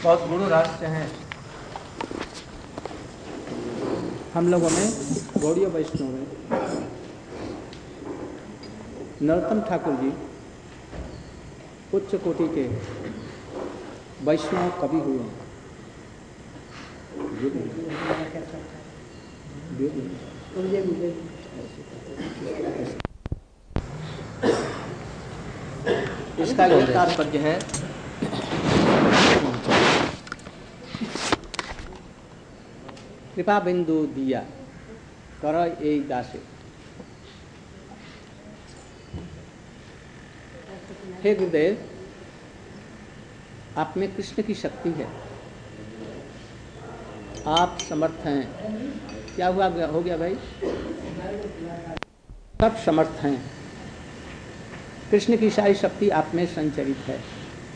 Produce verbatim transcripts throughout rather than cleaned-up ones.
बहुत गुरु राष्ट्र हैं हम लोगों में, गौड़ीय वैष्णव में। नरोत्तम ठाकुर जी उच्च कोटि के वैष्णव कवि हुए हैं। इसका ये तात्पर्य है कृपा बिंदु दिया कर ए दासे। हे गुरुदेव, आप में कृष्ण की शक्ति है, आप समर्थ हैं। क्या हुआ हो गया भाई? सब समर्थ हैं। कृष्ण की सारी शक्ति आप में संचरित है।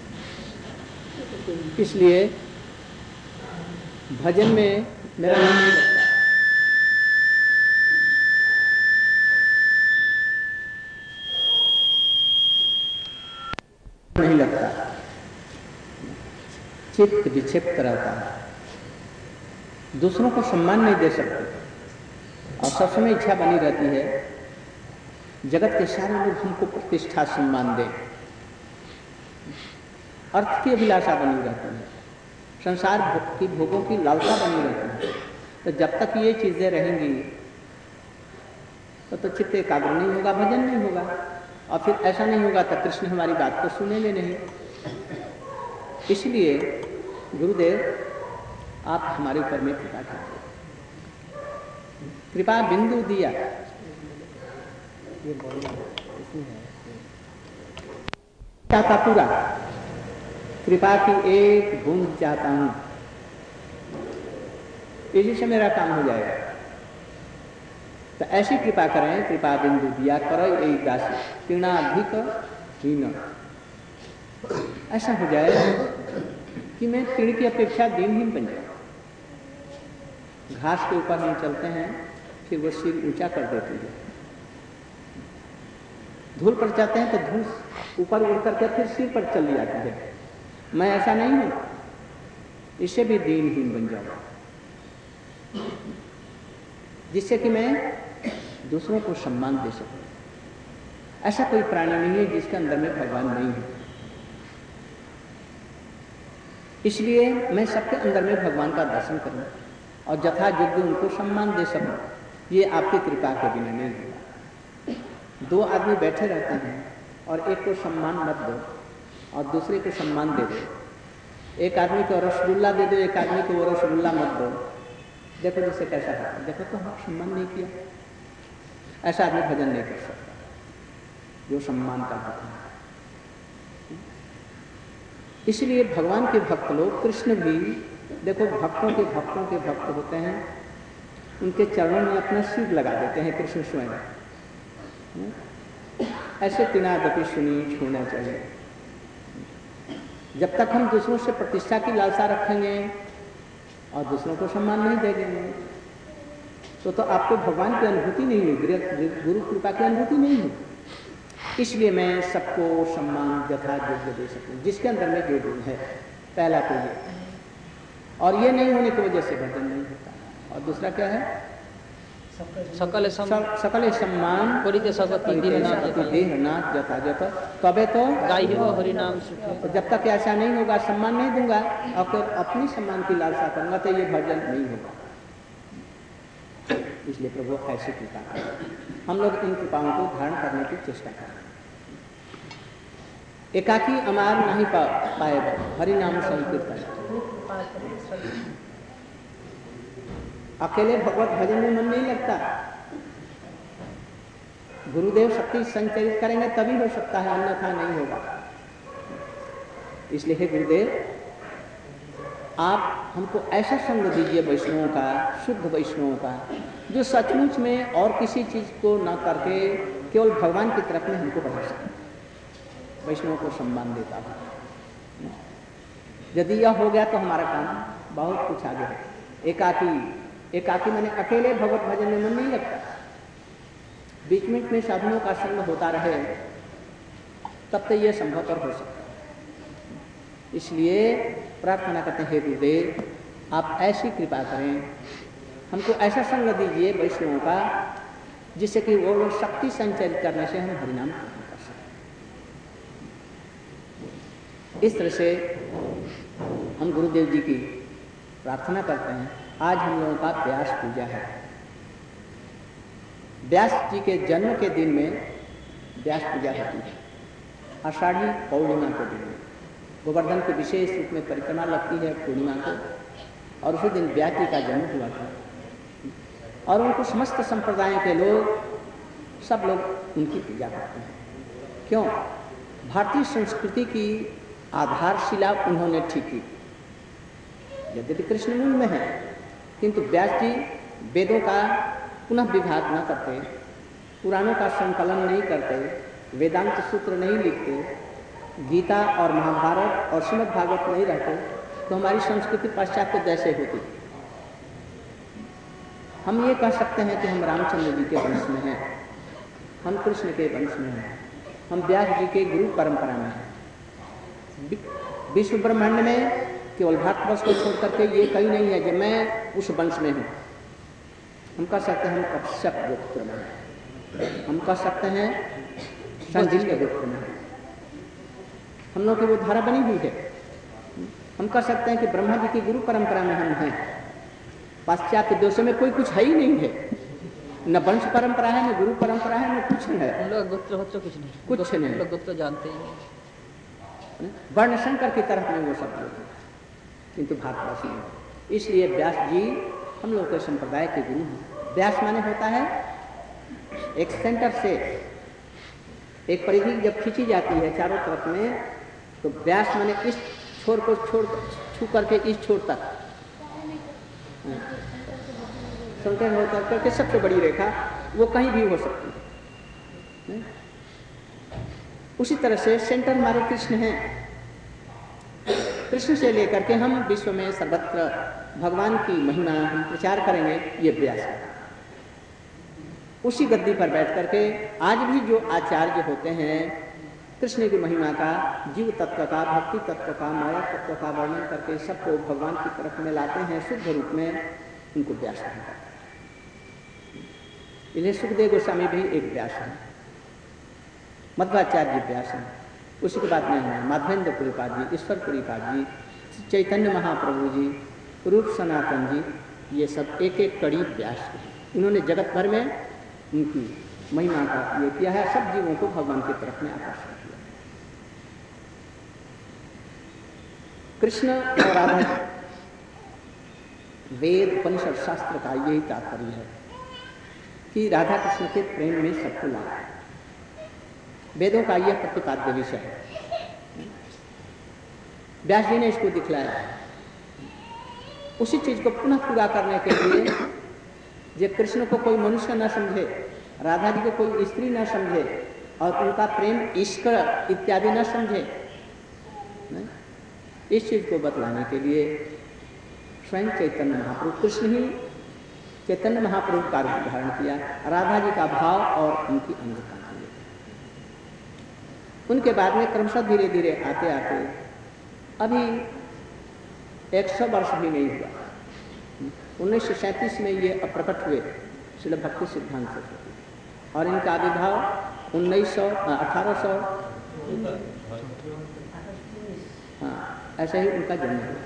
इसलिए भजन में मेरा मन नहीं लगता। नहीं लगता, चित्त विक्षिप्त रहता है, दूसरों को सम्मान नहीं दे सकते और सब समय इच्छा बनी रहती है जगत के सारे लोग हमको प्रतिष्ठा सम्मान दें। अर्थ की अभिलाषा बनी रहती है, संसार की भोगों की लालसा बनी रहती है। तो जब तक ये चीजें रहेंगी तो, तो चित्त एकाग्र नहीं होगा, भजन नहीं होगा। और फिर ऐसा नहीं होगा तो कृष्ण हमारी बात को सुनेंगे नहीं। इसलिए गुरुदेव आप हमारे ऊपर में कृपा कीजिए। कृपा बिंदु दिया चाहता पूरा, कृपा की एक बूंद चाहता हूं, इसी से मेरा काम हो जाएगा। तो ऐसी कृपा करें, कृपा बिंदु दिया करो यही दासी तीर्णाधिक हीन। ऐसा हो जाए कि मैं तीर्ण की अपेक्षा दीनहीन बन जाऊं। घास के ऊपर हम चलते हैं, फिर वो सिर ऊंचा कर देती है। धूल पर जाते हैं तो धूल ऊपर उड़ करके फिर सिर पर चली जाती है। मैं ऐसा नहीं हूं, इससे भी दीनहीन बन जाऊं, जिससे कि मैं दूसरों को सम्मान दे सकूं। ऐसा कोई प्राणी नहीं है जिसके अंदर में भगवान नहीं है। इसलिए मैं सबके अंदर में भगवान का दर्शन करूं और यथा योग्य उनको सम्मान दे सकूं। ये आपकी कृपा के बिना नहीं होगा। दो आदमी बैठे रहते हैं और एक को सम्मान मत दो और दूसरे को सम्मान दे दो। एक आदमी को रसगुल्ला दे दो, एक आदमी को वो रसगुल्ला मत दो। देखो जिससे कैसा है, देखो तो हम सम्मान नहीं किया। ऐसा आदमी भजन नहीं कर सकता जो सम्मान का होता है। इसलिए भगवान के भक्त लोग, कृष्ण भी देखो भक्तों के भक्तों के भक्त होते हैं, उनके चरणों में अपना सिर लगा देते हैं कृष्ण स्वयं। ऐसे तीनादपि सुनी छूना चाहिए। जब तक हम दूसरों से प्रतिष्ठा की लालसा रखेंगे और दूसरों को सम्मान नहीं देंगे तो तो आपको भगवान की अनुभूति नहीं होगी, गुरु कृपा की अनुभूति नहीं होगी। इसलिए मैं सबको सम्मान यथा योग्य दे सकूं, जिसके अंदर में जो गुण है। पहला तो ये, और ये नहीं होने की वजह से भजन नहीं होता। और दूसरा क्या है? सकल सकल सम्मान देहनाथ यथा यथा, तबे तो गाई हो हरिनाम। तो जब तक ऐसा नहीं होगा, सम्मान नहीं दूंगा और फिर अपनी सम्मान की लालसा करूंगा तो ये भजन नहीं होगा। इसलिए प्रभु ऐसी कृपा करें, हम लोग इन कृपाओं को धारण करने की चेष्टा करें। एकाकी अमार नहीं पा, पाए हरिनाम संकीर्तन। अकेले भगवत भजन में मन नहीं लगता। गुरुदेव शक्ति संचरित करेंगे तभी हो सकता है, अन्यथा नहीं होगा। इसलिए हे गुरुदेव, आप हमको ऐसा संग दीजिए वैष्णवों का, शुद्ध वैष्णवों का, जो सचमुच में और किसी चीज को न करके केवल भगवान की तरफ में हमको बढ़ा सके, वैष्णवों को सम्मान देता है। यदि यह हो गया तो हमारा काम बहुत कुछ आगे है। एकाकी एकाकी मैंने अकेले भगवत भजन में मन नहीं लगता। बीच बीच में साधुओं का संग होता रहे तब तो यह संभवतः हो सकता है। इसलिए प्रार्थना करते हैं, हे गुरुदेव आप ऐसी कृपा करें, हमको ऐसा संग दीजिए वैष्णवों का जिससे कि वो लोग शक्ति संचरित करने से हम हरिनाम कर सकें। इस तरह से हम गुरुदेव जी की प्रार्थना करते हैं। आज हम लोगों का व्यास पूजा है। व्यास जी के जन्म के दिन में व्यास पूजा होती है, आषाढ़ी पौर्णिमा के दिन में। गोवर्धन की विशेष रूप में परिक्रमा लगती है पूर्णिमा को, और उसी दिन व्यास जी का जन्म हुआ था। और उनको समस्त संप्रदायों के लोग, सब लोग उनकी पूजा करते हैं। क्यों? भारतीय संस्कृति की आधारशिला उन्होंने ठीक की। यद्यपि कृष्ण मूल में है, किंतु व्यास जी वेदों का पुनः विभाग न करते, पुराणों का संकलन नहीं करते, वेदांत सूत्र नहीं लिखते, गीता और महाभारत और श्रीमद् भागवत नहीं रहते, तो हमारी संस्कृति पाश्चात्य जैसे होती। हम ये कह सकते हैं कि हम रामचंद्र जी के वंश में हैं, हम कृष्ण के वंश में हैं, हम व्यास जी के गुरु परंपरा में हैं। विश्व ब्रह्मांड में केवल भारतवर्ष को छोड़ करके ये कहीं नहीं है कि मैं उस वंश में हूँ। हम कह सकते हैं हम कश्यप गोत्र में हैं, हम कह सकते हैं संजीव के गोत्र में हैं, हम लोग की वो धारा बनी हुई है। हम कह सकते हैं कि ब्रह्मा जी की गुरु परंपरा में हम हैं। पाश्चात्य देशों में कोई कुछ है ही नहीं है, न वंश परंपरा है, न गुरु परंपरा है, न कुछ है। हम लोग गोत्र गोत्र कुछ नहीं, कुछ नहीं, लोग गोत्र जानते ही नहीं। वर्ण शंकर की तरफ में वो सब लोग, किंतु भारतवर्ष में। इसलिए व्यास जी हम लोग के संप्रदाय के गुरु हैं। व्यास माने होता है एक सेंटर से एक परिधि जब खींची जाती है चारों तरफ में, तो व्यास माने इस छोर को छोड़ छू करके इस छोर तक संकेत होता करके सबसे बड़ी रेखा वो कहीं भी हो सकती है। उसी तरह से सेंटर हमारे कृष्ण हैं। कृष्ण से लेकर के हम विश्व में सर्वत्र भगवान की महिमा हम प्रचार करेंगे, ये व्यास है। उसी गद्दी पर बैठ करके आज भी जो आचार्य होते हैं कृष्ण की महिमा का, जीव तत्व का, भक्ति तत्व का, माया तत्व का वर्णन करके सबको भगवान की तरफ में लाते हैं शुद्ध रूप में, उनको व्यास कहते हैं। इन्हें सुखदेव गोस्वामी भी एक व्यास है, मध्वाचार्य व्यास हैं। उसी के बाद में है माधवेंद्र पुरीपाद जी, ईश्वर पुरीपाद जी, चैतन्य महाप्रभु जी, रूप सनातन जी, ये सब एक एक कड़ी व्यास हैं। इन्होंने जगत भर में उनकी महिमा का ये किया है, सब जीवों को भगवान की तरफ में आकर्षित किया। कृष्ण और राधा, वेद उपनिषद शास्त्र का यही तात्पर्य है कि राधा कृष्ण के प्रेम में सबको लाना है। वेदों का यह प्रतिपाद्य विषय है। व्यास जी ने इसको दिखलाया। उसी चीज को पुनः पूरा करने के लिए, जब कृष्ण को कोई मनुष्य न समझे, राधा जी को कोई स्त्री न समझे और उनका प्रेम इश्क इत्यादि न समझे, इस चीज को बतलाने के लिए स्वयं चैतन्य महाप्रभु, कृष्ण ही चैतन्य महाप्रभु का रूप धारण किया, राधा जी का भाव और उनकी अंगता। उनके बाद में क्रमशः धीरे धीरे आते आते अभी एक सौ वर्ष भी नहीं हुआ, उन्नीस सौ सैंतीस में ये अप्रकट हुए श्रील भक्ति सिद्धांत सरस्वती, और इनका आविर्भाव उन्नीस सौ अठारह सौ हाँ ऐसे ही उनका जन्म हुआ।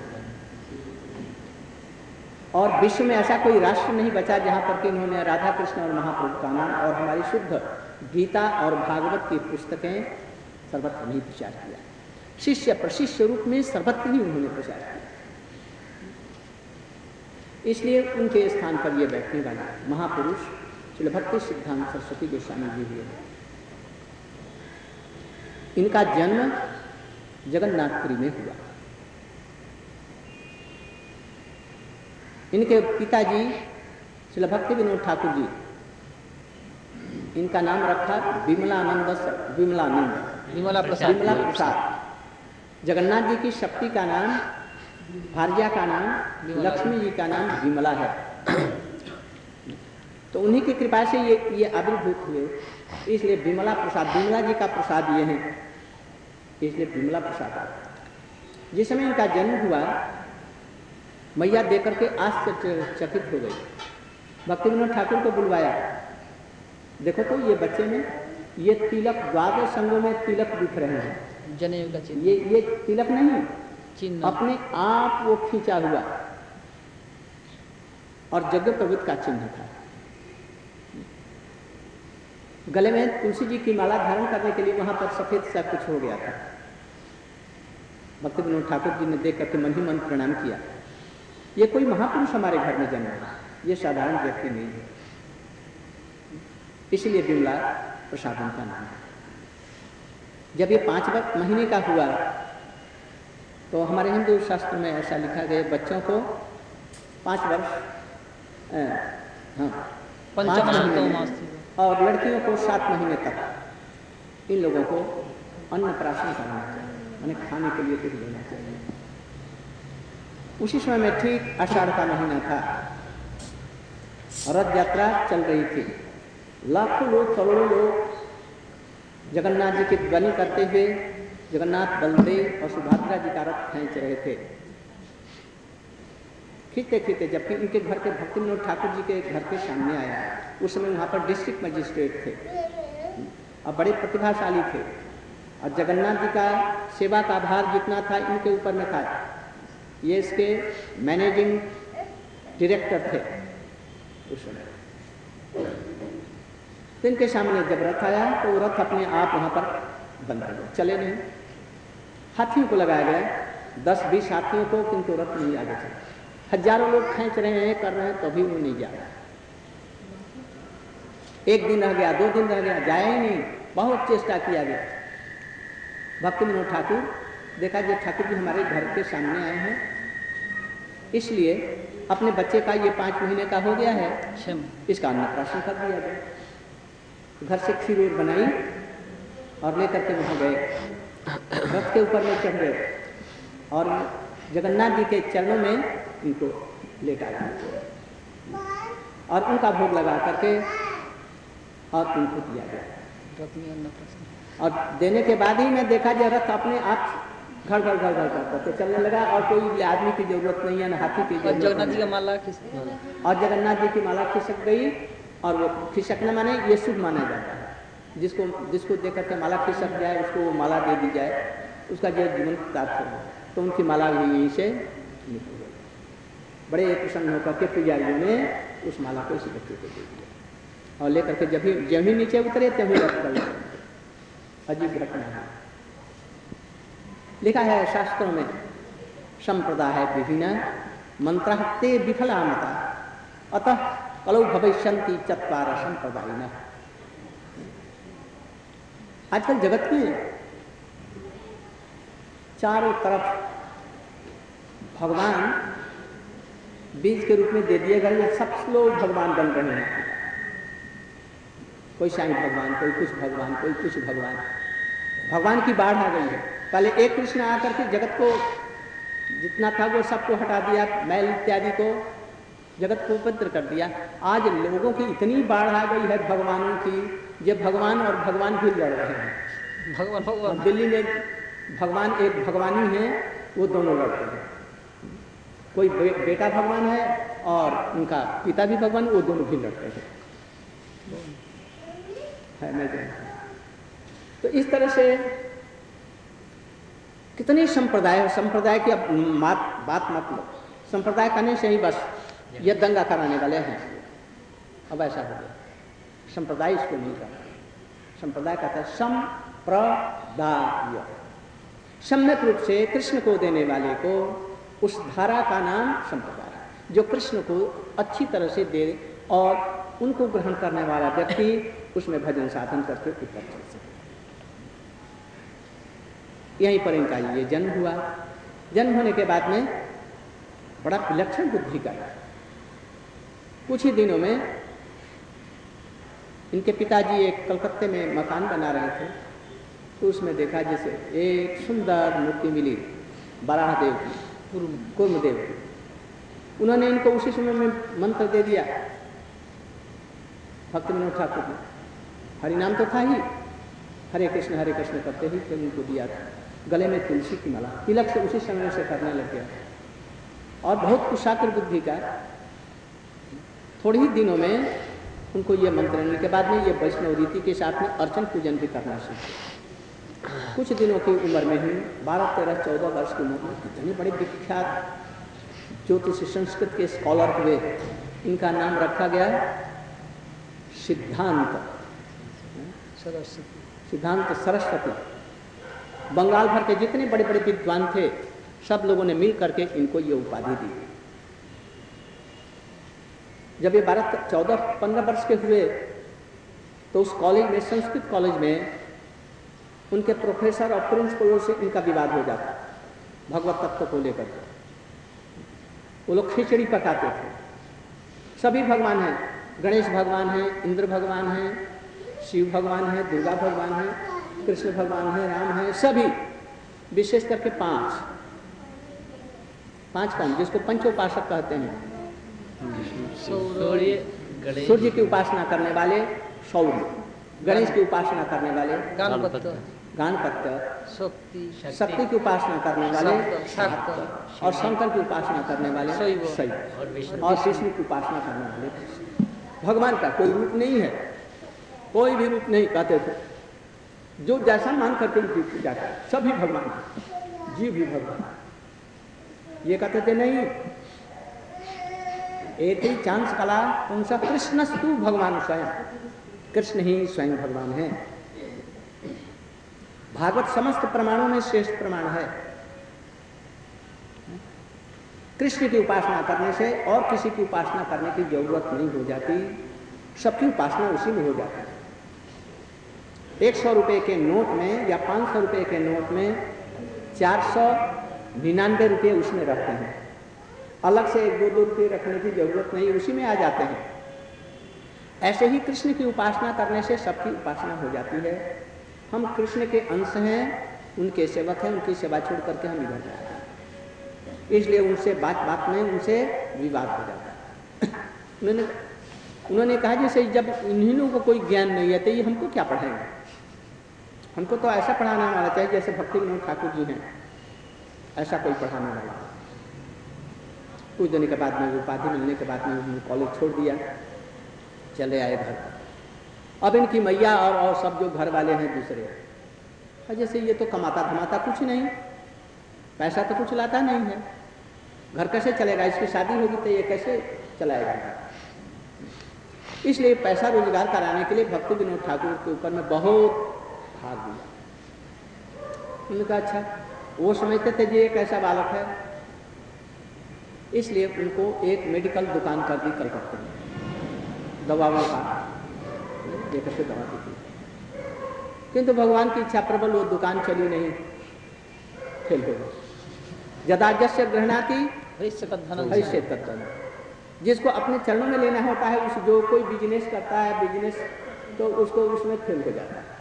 और विश्व में ऐसा कोई राष्ट्र नहीं बचा जहाँ पर कि इन्होंने राधा कृष्ण और महाप्रभु का नाम और हमारी शुद्ध गीता और भागवत की पुस्तकें सर्वत्र नहीं प्रचार किया। शिष्य प्रशिष्य रूप में सर्वत्र ही उन्होंने प्रचार किया। इसलिए उनके स्थान पर ये बैठने वाला महापुरुष श्रील भक्ति सिद्धांत सरस्वती गोस्वामी जी हुए। इनका जन्म जगन्नाथपुरी में हुआ। इनके पिताजी श्रील भक्ति विनोद ठाकुर जी, इनका नाम रखा विमलानंद विमलानंद विमला प्रसाद विमला प्रसाद। जगन्नाथ जी की शक्ति का नाम, भार्या का नाम, लक्ष्मी जी का नाम विमला है। तो उन्हीं की कृपा से ये ये आविर्भूत हुए, इसलिए विमला प्रसाद, विमला जी का प्रसाद ये है, इसलिए विमला प्रसाद। जिस समय इनका जन्म हुआ मैया देकर के आश्चर्यचकित हो गई। भक्ति विनोद ठाकुर को बुलवाया, देखो तो ये बच्चे में ये तिलक, द्वादश अंगों में तिलक दिख रहे हैं, जनेऊ का चिन्ह, ये ये तिलक नहीं, चिन्ह अपने आप वो खींचा हुआ और यज्ञ प्रवृत्त का चिन्ह था। गले में तुलसी जी की माला धारण करने के लिए वहां पर सफेद सा कुछ हो गया था। भक्ति विनोद ठाकुर जी ने देख करके मन ही मन प्रणाम किया, ये कोई महापुरुष हमारे घर में जन्मा है, ये साधारण व्यक्ति नहीं है। इसलिए विमला प्रसादन का नाम है। जब ये पांच वर्ष महीने का हुआ तो हमारे हिंदू शास्त्र में ऐसा लिखा गया, बच्चों को पांच वर्ष हाँ पाँच और लड़कियों को सात महीने तक इन लोगों को अन्नप्राशन करना चाहिए, यानी खाने के लिए कुछ देना चाहिए। उसी समय में ठीक आषाढ़ का महीना था, रथ यात्रा चल रही थी, लाखों लोग, करोड़ों लोग जगन्नाथ जी की ध्वनि करते हुए जगन्नाथ, बलदेव और सुभद्रा जी का रथ खींच रहे थे। खींचते खींचते जबकि इनके घर के भक्ति विनोद ठाकुर जी के घर के सामने आया, उस समय वहाँ पर डिस्ट्रिक्ट मजिस्ट्रेट थे और बड़े प्रतिभाशाली थे, और जगन्नाथ जी का सेवा का भार जितना था इनके ऊपर में था। ये इसके मैनेजिंग डायरेक्टर थे उस समय। तो इनके सामने जब रथ आया तो वो रथ अपने आप वहाँ पर बंद हो गया, चले नहीं। हाथियों को लगाया गया, दस बीस हाथियों को, किंतु रथ नहीं आगे चला। हजारों लोग खींच रहे हैं, कर रहे हैं, तो भी वो नहीं जा रहा। एक दिन रह गया, दो दिन रह गया, जाया ही नहीं, बहुत चेष्टा किया गया। भक्ति विनोद ठाकुर देखा कि ठाकुर जी हमारे घर के सामने आए हैं, इसलिए अपने बच्चे का ये पाँच महीने का हो गया है, इसका अन्नप्राशन कर दिया गया। घर से खीर ऊर बनाई और लेकर के वहाँ गए, रथ के ऊपर में चढ़ गए और जगन्नाथ जी के चरणों में इनको लेटा दिया और उनका भोग लगा करके और उनको दिया गया। और देने के बाद ही मैं देखा जो रथ अपने आप घर घर घर घर करके चलने लगा और कोई आदमी की जरूरत नहीं है, न हाथी की जरूरत। जगन्नाथ जी का माला खिसक और जगन्नाथ जी की माला खिसक गई, और वो खिसकना माने ये शुभ माना जाता है। जिसको जिसको देख करके माला खिसक जाए उसको माला दे दी जाए, उसका जो जीवन प्राप्त हो, तो उनकी माला भी यहीं से निकल गई। बड़े प्रसन्न होकर के पुजारियों ने उस माला को इस बच्चे को दे दिया और लेकर के जब ही जब ही नीचे उतरे तभी रथ कर अजीब घटना है। लिखा है शास्त्रों में, संप्रदाय विभिन्न मंत्र ते विफला मता अतः कलौ भविष्यन्ति चत्वार संप्रदायिनः। आजकल जगत में चारों तरफ भगवान बीज के रूप में दे दिए गए, सब लोग भगवान बन रहे हैं। कोई साईं भगवान, कोई कुछ भगवान, कोई कुछ भगवान। भगवान की बाढ़ आ गई है। पहले एक कृष्ण आकर के जगत को जितना था वो सबको हटा दिया, मैल इत्यादि को, जगत को पवित्र कर दिया। आज लोगों की इतनी बाढ़ आ गई है भगवानों की, ये भगवान और भगवान भी लड़ रहे हैं। भगवान भगवान दिल्ली में भगवान एक भगवानी है, वो दोनों लड़ते हैं। कोई बे, बेटा भगवान है और उनका पिता भी भगवान, वो दोनों भी लड़ते हैं। है मैं जानता हूं। तो इस तरह से कितने संप्रदाय है। संप्रदाय की अब बात बात मत लो, संप्रदाय करने से ही बस ये दंगा कराने वाले हैं। अब ऐसा हो गया, संप्रदाय इसको नहीं करता। संप्रदाय कहता है संप्रदाय, सम्यक रूप से कृष्ण को देने वाले को, उस धारा का नाम संप्रदाय। जो कृष्ण को अच्छी तरह से दे और उनको ग्रहण करने वाला व्यक्ति उसमें भजन साधन करके ऊपर चल सके। यहीं पर इनका ये जन्म हुआ। जन्म होने के बाद में बड़ा विलक्षण बुद्धि का, कुछ ही दिनों में इनके पिताजी एक कलकत्ते में मकान बना रहे थे, तो उसमें देखा जैसे एक सुंदर मूर्ति मिली बराह देव की, कुर्म देव की। उन्होंने इनको उसी समय में मंत्र दे दिया। भक्ति विनोद ठाकुर ने हरिनाम तो था ही, हरे कृष्ण हरे कृष्ण करते ही फिर उनको दिया था। गले में तुलसी की माला, तिलक से उसी समय से करने लग गया और बहुत कुशाग्र बुद्धि का। थोड़े ही दिनों में उनको ये मंत्र लेने के बाद में ये वैष्णव रीति के साथ में अर्चन पूजन भी करना सीखे। कुछ दिनों की उम्र में ही बारह तेरह चौदह वर्ष की उम्र में इतने बड़े विख्यात ज्योतिष संस्कृत के स्कॉलर हुए। इनका नाम रखा गया सिद्धांत सरस्वती सिद्धांत सरस्वती। बंगाल भर के जितने बड़े बड़े विद्वान थे सब लोगों ने मिल करके इनको ये उपाधि दी। जब ये बारह चौदह पंद्रह वर्ष के हुए तो उस कॉलेज में, संस्कृत कॉलेज में, उनके प्रोफेसर और प्रिंसिपलों से इनका विवाद हो जाता भगवत तत्व को लेकर। वो लोग खिचड़ी पकाते थे। सभी भगवान हैं, गणेश भगवान हैं, इंद्र भगवान हैं, शिव भगवान है, दुर्गा भगवान है, कृष्ण भगवान है, राम है, सभी विशेष करके पांच पांच कौन, जिसको पंचोपासक कहते हैं। सूर्य, सूर्य की उपासना करने वाले सौर्य, गणेश की उपासना करने वाले गणपति, गणपत्य, शक्ति शक्ति की उपासना करने वाले शक्त, और शंकर की उपासना करने वाले शैव, शैव, और विष्णु और विष्णु की उपासना करने वाले कृष्ण। भगवान का कोई रूप नहीं है, कोई भी रूप नहीं कहते थे। जो जैसा मान करके उनकी पूजा कर, सभी भगवान, जीव भी भगवान। ये कहते थे नहीं, एति चांस कला उनसा कृष्णस्तु भगवान स्वयं, कृष्ण ही स्वयं भगवान है। भागवत समस्त प्रमाणों में श्रेष्ठ प्रमाण है। कृष्ण की उपासना करने से और किसी की उपासना करने की जरूरत नहीं हो जाती, सबकी उपासना उसी में हो जाती है। एक सौ रुपये के नोट में या पाँच सौ रुपये के नोट में चार सौ निन्यानवे रुपये उसमें रखते हैं, अलग से एक दो दो रुपये रखने की जरूरत नहीं, उसी में आ जाते हैं। ऐसे ही कृष्ण की उपासना करने से सबकी उपासना हो जाती है। हम कृष्ण के अंश हैं, उनके सेवक हैं, उनकी सेवा छोड़ करके हम इधर जाते हैं, इसलिए उनसे बात बात में उनसे विवाद हो जाता है। उन्होंने उन्होंने कहा जैसे जब इन्हीं को कोई ज्ञान नहीं है तो ये हमको क्या पढ़ाएंगे, हमको तो ऐसा पढ़ाना वाला चाहिए जैसे भक्ति विनोद ठाकुर जी हैं, ऐसा कोई पढ़ाने वाला। कुछ दिन के बाद में उपाधि मिलने के बाद में उन्होंने कॉलेज छोड़ दिया, चले आए घर। अब इनकी मैया और, और सब जो घर वाले हैं दूसरे, जैसे ये तो कमाता धमाता कुछ नहीं, पैसा तो कुछ लाता नहीं है, घर कैसे चलेगा, इसकी शादी होगी तो ये कैसे चलाएगा। इसलिए पैसा रोजगार कराने के लिए भक्ति विनोद ठाकुर के ऊपर में बहुत भार दिया। उन्होंने कहा अच्छा, वो समझते थे जी एक ऐसा बालक है, इसलिए उनको एक मेडिकल दुकान कर दी कलकत्ते में, दवाओं का एक ऐसे दवा दी थी। किंतु भगवान की इच्छा प्रबल, वो दुकान चली नहीं, फेल हो गई। जदाजस्य गृहणाति हरिष्य तद्धनम, जिसको अपने चरणों में लेना होता है, उस जो कोई बिजनेस करता है बिजनेस तो उसको उसमें फेल हो जाता है।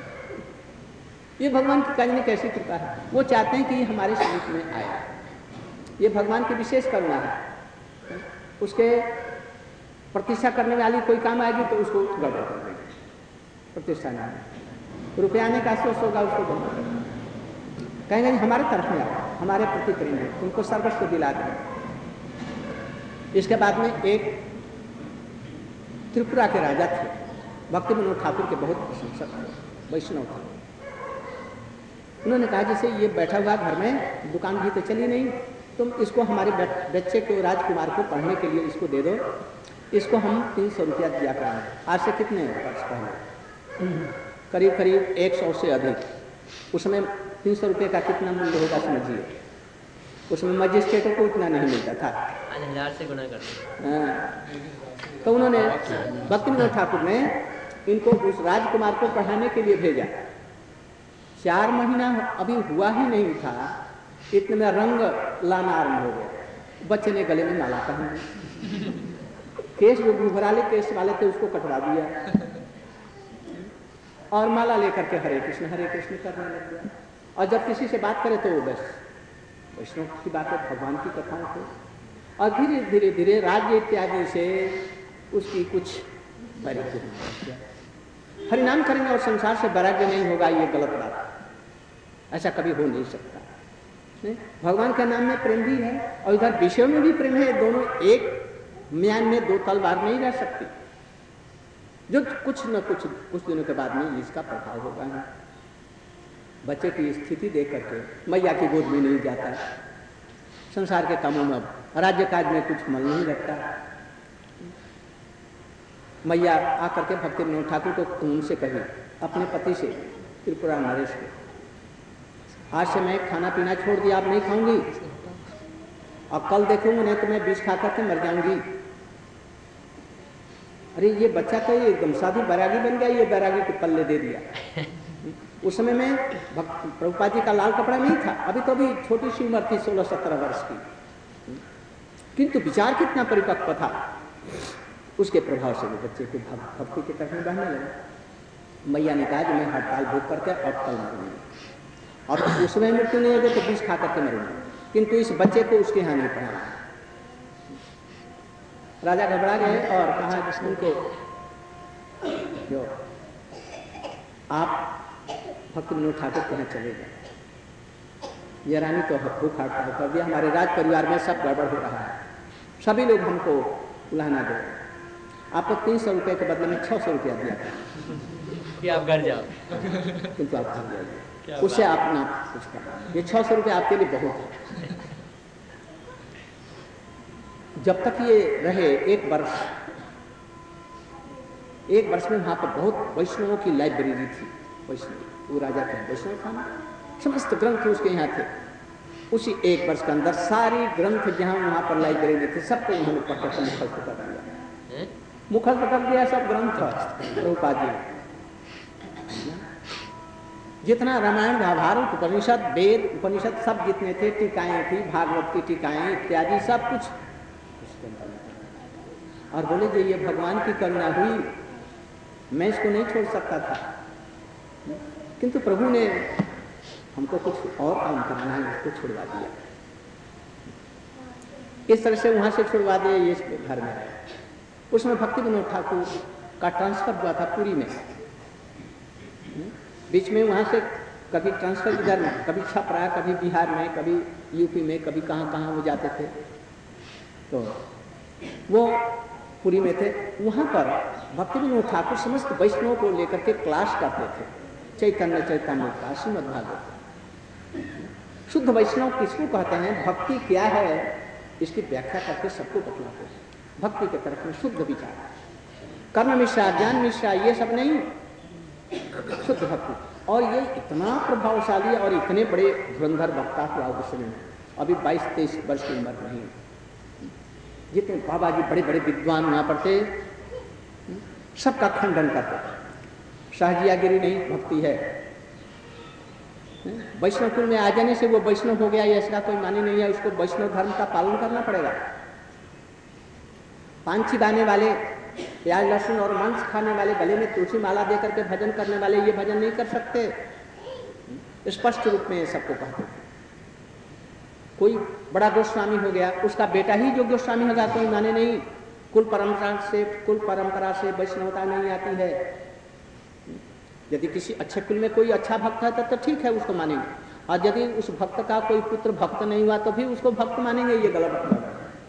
ये भगवान की काज ने कैसी कृपा है, वो चाहते हैं कि ये हमारे समीप में आए, ये भगवान की विशेष करुणा है। उसके प्रतिष्ठा करने वाली कोई काम आएगी तो उसको गड़बड़ कर देंगे, प्रतिष्ठा नहीं, रुपया आने का सोच होगा उसको बंद कर देंगे, कहेंगे हमारे तरफ में आओ, हमारे प्रति प्रेम है, उनको सर्वस्व दिला दें। इसके बाद में एक त्रिपुरा के राजा थे, भक्ति विनोद ठाकुर के बहुत प्रशंसक थे, वैष्णव थे। उन्होंने कहा जैसे ये बैठा हुआ घर में, दुकान भी तो चली नहीं, तुम इसको हमारे बच्चे को, राजकुमार को पढ़ने के लिए इसको दे दो, इसको हम तीन सौ रुपया दिया करेंगे। आज से कितने वर्ष पहले, करीब करीब एक सौ से अधिक। उसमें तीन सौ रुपये का कितना मूल्य होगा समझिए, उसमें मजिस्ट्रेटों को उतना नहीं मिलता था, हजार से गुना करते। तो उन्होंने भक्ति विनोद ठाकुर ने इनको उस राजकुमार को पढ़ाने के लिए भेजा। चार महीना अभी हुआ ही नहीं था, इतने में रंग लाना आरंभ हो गया। बच्चे ने गले में माला पहनी, केस जो घुघराले केस वाले थे उसको कटवा दिया और माला लेकर के हरे कृष्ण हरे कृष्ण करने लग गया। और जब किसी से बात करे तो वो बस वैष्णव की बात है, भगवान की कथाओं को, और धीरे धीरे धीरे राज्य इत्यादि से उसकी कुछ वैराग्य नहीं। हरिनाम करेंगे और संसार से वैराग्य नहीं होगा, ये गलत बात है। ऐसा कभी हो नहीं सकता। नहीं? भगवान के नाम में प्रेम भी है और इधर विषयों में भी प्रेम है। दोनों एक म्यान में दो तलवार नहीं रह सकती। जो कुछ न कुछ कुछ दिनों के बाद में इसका प्रभाव होगा। है बच्चे की स्थिति देख करके मैया की गोद में नहीं जाता, संसार के कामों में राज्य काज में कुछ मन नहीं रखता। मैया आकर के भक्ति विनोद ठाकुर को उनसे कही, अपने पति से त्रिपुरा नरेश को, आज से मैं खाना पीना छोड़ दिया, अब नहीं खाऊंगी और कल देखूंगी नहीं तो मैं विष खा करके मर जाऊंगी। अरे ये बच्चा तो ये एकदम साधु बैरागी बन गया, ये बैरागी के पल्ले दे दिया। उस समय में प्रभुपाद जी का लाल कपड़ा नहीं था, अभी तो अभी छोटी सी उम्र थी, सोलह सत्रह वर्ष की, किंतु विचार कितना परिपक्व था। उसके प्रभाव से वो बच्चे को भक्ति की तरफ में बढ़ने लगे। मैया ने कहा कि मैं हड़ताल भोग करके और कल मरूंगी, और उस समय मृत्यु नहीं होगी तो विष खा करके मरूंगी, किंतु इस बच्चे को उसके यहाँ नहीं पढ़ाना। राजा घबरा गए और कहा जिसने को जो आप भक्ति विनोद ठाकुर के यहाँ चले गए, ये रानी तो भूख हड़ताल कर दिया, हमारे राज परिवार में सब गड़बड़ हो रहा है, सभी लोग हमको उलाहना दे, आपको तीन सौ रुपये के बदले में छः सौ रुपया दिया था कि आप घर जाओ, किंतु आप घर जाइए, उससे आप ना कुछ कहा, ये छः सौ रुपये आपके लिए बहुत है। जब तक ये रहे एक वर्ष, एक वर्ष में वहाँ पर बहुत वैष्णवों की लाइब्रेरी थी। वैष्णव वो राजा का वैष्णव था ना, समस्त ग्रंथ उसके यहाँ थे। उसी एक वर्ष के अंदर सारी ग्रंथ जहाँ वहाँ पर लाइब्रेरी में थे सबको उन्होंने पढ़कर के मुखर कर दिया, मुखर कर दिया सब ग्रंथ प्रभुपाद जी। जितना रामायण महाभारत उपनिषद वेद उपनिषद सब जितने थे, टीकाएं थी, भागवत की टीकाएं इत्यादि सब कुछ। और बोले जो ये भगवान की करुणा हुई, मैं इसको नहीं छोड़ सकता था, किंतु प्रभु ने हमको कुछ और काम करना है, इसको छुड़वा दिया। इस तरह से वहां से छुड़वा दिया, ये घर में रहे। उसमें भक्ति विनोद ठाकुर का ट्रांसफर हुआ था पुरी में, बीच में वहां से कभी ट्रांसफर इधर में, कभी छपरा, कभी बिहार में, कभी यूपी में, कभी कहाँ कहाँ वो जाते थे। तो वो पुरी में थे, वहाँ पर भक्ति विनोद ठाकुर समस्त वैष्णव को लेकर के क्लास करते थे, चैतन्य चैतन्य का श्रीमद् भागवत। शुद्ध वैष्णव किसको कहते हैं, भक्ति क्या है इसकी व्याख्या करके सबको बतलाते हैं। भक्ति के तरफ में शुद्ध विचार, कर्म मिश्रा, ज्ञान मिश्रा, ये सब नहीं, शुद्ध भक्ति। और ये इतना प्रभावशाली और इतने बड़े धुरंधर वक्ता हुआ उस समय, अभी बाईस तेईस वर्ष की उम्र नहीं, जितने बाबा जी बड़े बड़े विद्वान वहाँ पर थे, सबका खंडन करते थे। शाहजियागिरी नहीं भक्ति है, वैष्णव कुल में आ जाने से वो वैष्णव हो गया, ये ऐसा कोई मानी नहीं है, उसको वैष्णव धर्म का पालन करना पड़ेगा। पांची बाने वाले, प्याज लहसुन और मांस खाने वाले, गले में तुलसी माला दे करके भजन करने वाले ये भजन नहीं कर सकते, स्पष्ट रूप में सबको कहते थे। कोई बड़ा गोस्वामी हो गया, उसका बेटा ही जो गोस्वामी होगा कोई माने नहीं, कुल परंपरा से कुल परंपरा से वैष्णवता नहीं आती है। यदि किसी अच्छे कुल में कोई अच्छा भक्त है तब तो ठीक है, उसको मानेंगे, और यदि उस भक्त का कोई पुत्र भक्त नहीं हुआ तो भी उसको भक्त मानेंगे, ये गलत है।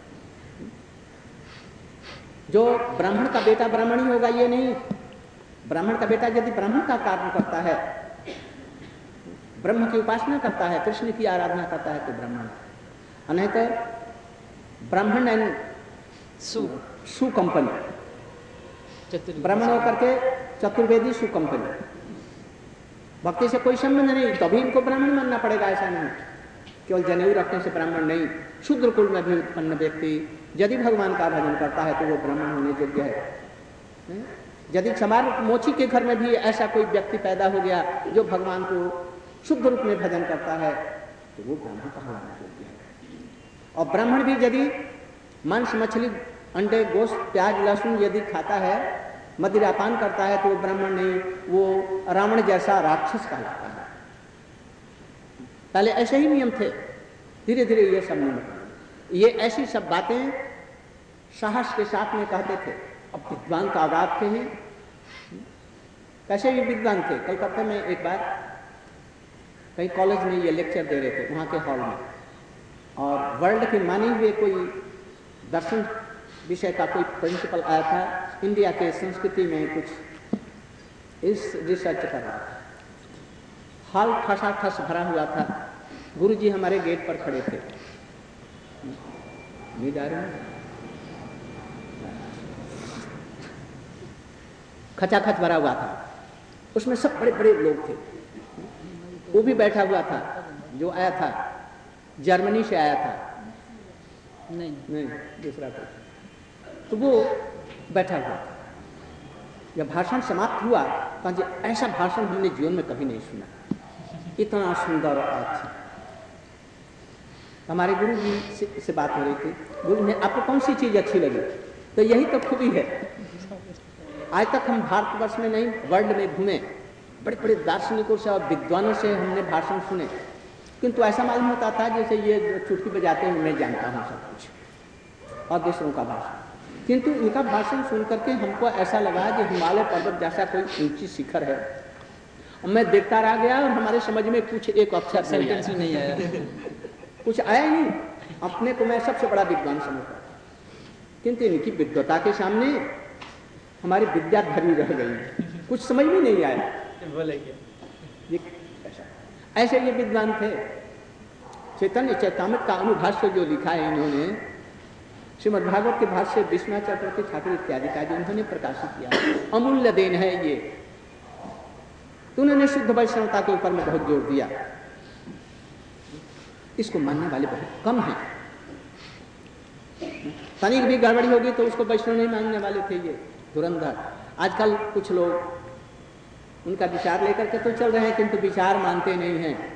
जो ब्राह्मण का बेटा ब्राह्मण ही होगा ये नहीं, ब्राह्मण का बेटा यदि ब्राह्मण का कार्य करता है, ब्रह्म की उपासना करता है, कृष्ण की आराधना करता है तो ब्राह्मण, नहीं तो ब्राह्मण एंड सु सु कंपनी, ब्राह्मण होकर के चतुर्वेदी सु कंपनी, भक्ति से कोई संबंध नहीं, तभी इनको ब्राह्मण मानना पड़ेगा। ऐसा नहीं केवल जनेऊ रखने से ब्राह्मण नहीं, शूद्र कुल में भी उत्पन्न व्यक्ति यदि भगवान का भजन करता है तो वो ब्राह्मण होने योग्य है। यदि चमार मोची के घर में भी ऐसा कोई व्यक्ति पैदा हो गया जो भगवान को शुद्ध रूप में भजन करता है तो वो ब्राह्मण कहलाने योग्य है। और ब्राह्मण भी यदि मांस मछली अंडे गोश्त प्याज लहसुन यदि खाता है, मदिरापान करता है तो वो ब्राह्मण नहीं, वो रावण जैसा राक्षस कहलाता है। पहले ऐसे ही नियम थे, धीरे धीरे ये सब नियम, ये ऐसी सब बातें साहस के साथ में कहते थे। अब विद्वान का आगाज थे हैं, कैसे भी विद्वान थे। कलकत्ता में एक बार कहीं कॉलेज में ये लेक्चर दे रहे थे वहाँ के हॉल में, और वर्ल्ड के माने हुए कोई दर्शन विषय का कोई प्रिंसिपल आया था, इंडिया के संस्कृति में कुछ इस रिसर्च कर रहा था। हॉल ठसा ठस भरा हुआ था। गुरुजी हमारे गेट पर खड़े थे। नींद आ रही है? खचाखच भरा हुआ था, उसमें सब बड़े बड़े लोग थे। वो भी बैठा हुआ था, जो आया था जर्मनी से आया था, नहीं नहीं दूसरा कोई, तो वो बैठा हुआ था। जब भाषण समाप्त हुआ तो ऐसा भाषण हमने जीवन में कभी नहीं सुना, इतना सुंदर और अच्छा। हमारे गुरु जी से, से बात हो रही थी। गुरु ने आपको कौन सी चीज अच्छी लगी? तो यही तो खूबी है। आज तक हम भारतवर्ष में नहीं वर्ल्ड में घूमे, बड़े बड़े दार्शनिकों से और विद्वानों से हमने भाषण सुने, किंतु ऐसा मालूम होता था जैसे ये चुटकी बजाते हैं मैं जानता हूँ सब कुछ, और दूसरों का भाषण। किंतु इनका भाषण सुन करके हमको ऐसा लगा कि हिमालय पर्वत जैसा कोई ऊंची शिखर है। और मैं देखता रह गया और हमारे समझ में कुछ एक अक्षर सेंटेंस भी नहीं आया कुछ आया ही नहीं। अपने को मैं सबसे बड़ा विद्वान समझता, किंतु इनकी विद्वता के सामने हमारी विद्या धरी रह गई, कुछ समझ में नहीं आया। बोले क्या? ये ऐसा ऐसे ये विद्वान थे। चैतन्य चैतामृत का अनुभाष्य जो लिखा है इन्होंने, श्रीमद् भागवत के भाष्य विश्वनाथ चक्रवर्ती ठाकुर इत्यादि का जो उन्होंने प्रकाशित किया, अमूल्य देन है ये। तो उन्होंने शुद्ध वैष्णवता के ऊपर में बहुत जोर दिया। इसको मानने वाले बहुत कम हैं। तनिक भी गड़बड़ी होगी तो उसको वैष्णव नहीं मानने वाले थे ये धुरंधर। आजकल कुछ लोग उनका विचार लेकर के तो चल रहे हैं, किंतु विचार मानते नहीं हैं।